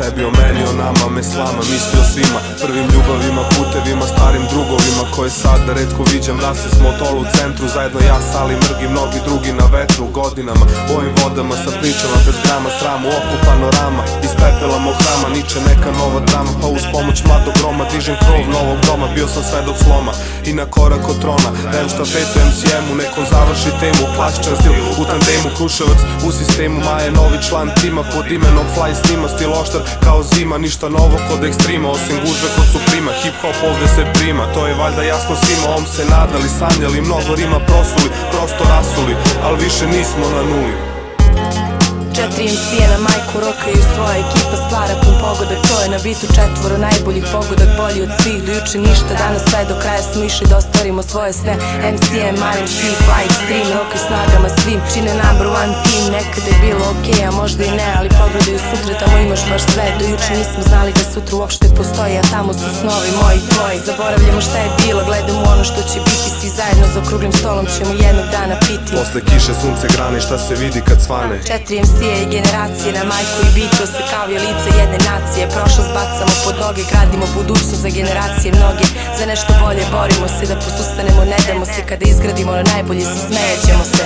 Ne bi o meni, o nama, me slama, misli o svima, prvim ljubavima, putevima, starim drugovima koje sada redko viđam. Rasli smo od tolu u centru, zajedno ja, Sali, Mrgi, mnogi drugi na vetru godinama. U ovim vodama sa pričama bez grama sramu, oko panorama, iz pepela mog hrama niče neka nova drama. Pa uz pomoć mladog Roma dižem krov novog doma, bio sam sve dok sloma i na korak od trona. Dajem štafetu MCM-u, nekom završi temu, klasičan stil u tandemu, Kruševac u sistemu, Maje novi član tima pod imenom Fly snima, stil oštar kao zima, ništa novo kod ekstrima, osim gužve kod Suprima, hip hop ovde se prima, to je valjda jasno svima. Ovom se nadali, sanjali, mnogo rima prosuli, prosto rasuli, al više nismo na nuli. 4 MC-a na majku rokaju, svoja ekipa stvara pun pogodak. To je na bitu 4 najboljih pogodak, bolji od svih. Do juče ništa, danas sve do kraja smo išli da ostvarimo svoje sne. MCM, RMC, Fly Extreme, rockaju snagama svim, čine number one team. Nekada je bilo okej, a možda i ne, ali pogledaju sutra, tamo imaš baš sve. Do juče nismo znali da sutra uopšte postoji, a tamo su snovi moji i tvoji. Zaboravljamo šta je bilo, gledamo ono što će biti, svi zajedno za okruglim stolom ćemo jednog dana piti. Posle kiše sunce grane, šta se vidi kad svane. 4 MC i generacije na majku i bitu oslikavaju lice jedne nacije. Prošlost bacamo pod noge, gradimo budućnost za generacije mnoge. Za nešto bolje borimo se, da posustanemo, ne damo se. Kada izgradimo na najbolje se, smejećemo se.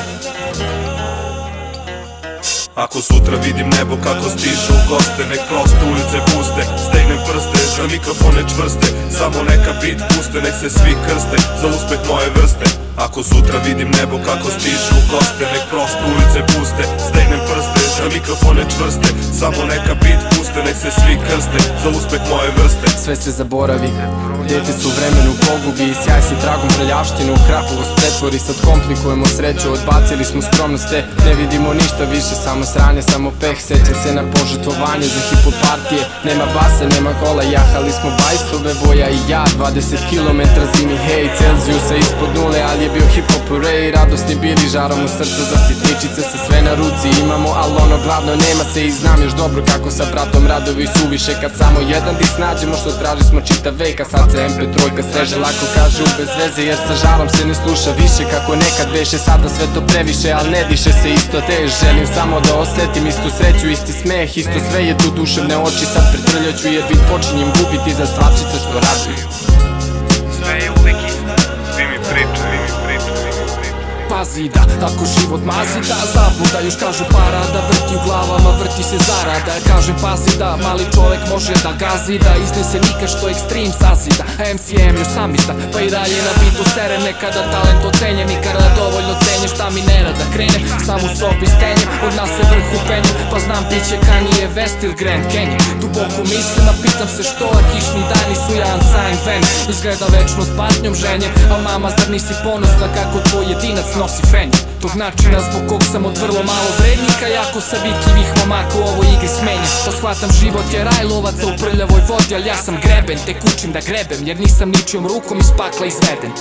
Ako sutra vidim nebo kako stižu goste, nek prosto ulice puste, stegnem prste, za mikrofone čvrste, samo neka bit puste, nek se svi krste, za uspeh moje vrste. Ako sutra vidim nebo kako stižu goste, nek prosto ulice puste, stegnem prste, za mikrofone čvrste, samo neka bit puste, nek se svi krste, za uspeh moje vrste. Sve se zaboravi, dete su vremenu pogubi i sjaj si tragom prljavštinu u krapavost pretvori. Sad komplikujemo sreću, odbacili smo skromnost, ne vidimo ništa više, samo sranje, samo peh. Sećam se na požrtvovanje za hip-hop partije, nema basa, nema kola, jahali smo bajsove, Voja i ja, 20 km zimi, hej, Celzijusa ispod nule, ali je bio hip-hop urej, radosni bili, žarom u srcu za sitničice, sa sve na ruci imamo, ali ono glavno nema se. I znam još dobro kako sa bratom radovi suviše, kad samo jedan dis nađemo što traži smo čitav vek, a sad se MP3 streže, lako kažu bez veze, jer sa žarom se ne sluša više kako nekad beše. Sada sve to previše, al ne diše se isto te. Želim samo da osetim istu sreću, isti smeh, isto sve je tu, duševne oči sad pretrljaću, jer vid počinjem gubiti za svačice što raduju. Sve je uvek isto, svi mi pričaju, Pazi da, ako život mazi da, zabluda, još kažu para da vrti u glavama, vrti se zarada. Kažem pazi da, mali čovek može da gazi, da iznese nikad što ekstrem sazida. MCM još samista, pa i dalje na bitu sere, nekada talent ocenjem, nikada dovoljno cenjem, šta mi nerad da krenem, samo u sobi stenjem, od nas se vrh upenjem, pa znam biće Kanye West ili Grand Canyon. Duboko mislim, a pitam se što, a kišni dani su ja unsigned fan. Izgleda večno s patnjom ženjem, al mama zar nisi ponosna kako tvoj jedinac nosi fenje. Tog načina zbog kog sam od vrlo malo vrednika, jako sa vikivih momaka u ovoj igri smenjem. Pa shvatam život je raj lovaca u prljavoj vodi, al ja sam greben, tek učim da grebem, jer nisam ničijom rukom iz pakla izveden.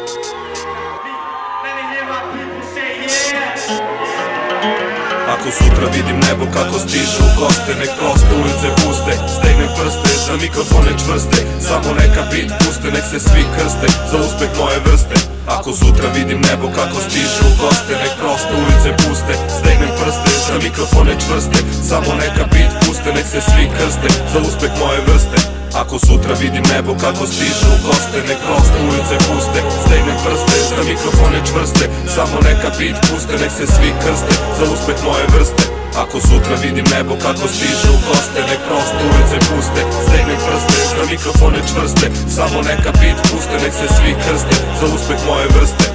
Ako sutra vidim nebo kako stižu goste, nek prosto ulice puste, stegnem prste, za mikrofone čvrste, samo neka bit puste, nek se svi krste, za uspeh moje vrste. Ako sutra vidim nebo kako stižu goste, nek prosto ulice puste, stegnem prste, za mikrofone čvrste, samo neka bit puste, nek se svi krste, za uspeh moje vrste. Ako sutra vidim nebo kako stižu goste, nek prosto ulice puste, stegnem prste, za mikrofone čvrste, samo neka bit puste, nek se svi krste, za uspeh moje vrste. Ako sutra vidim nebo kako stižu goste, nek prosto ulice puste, stegnem prste, za mikrofone čvrste, samo neka bit puste, nek se svi krste, za uspeh moje vrste.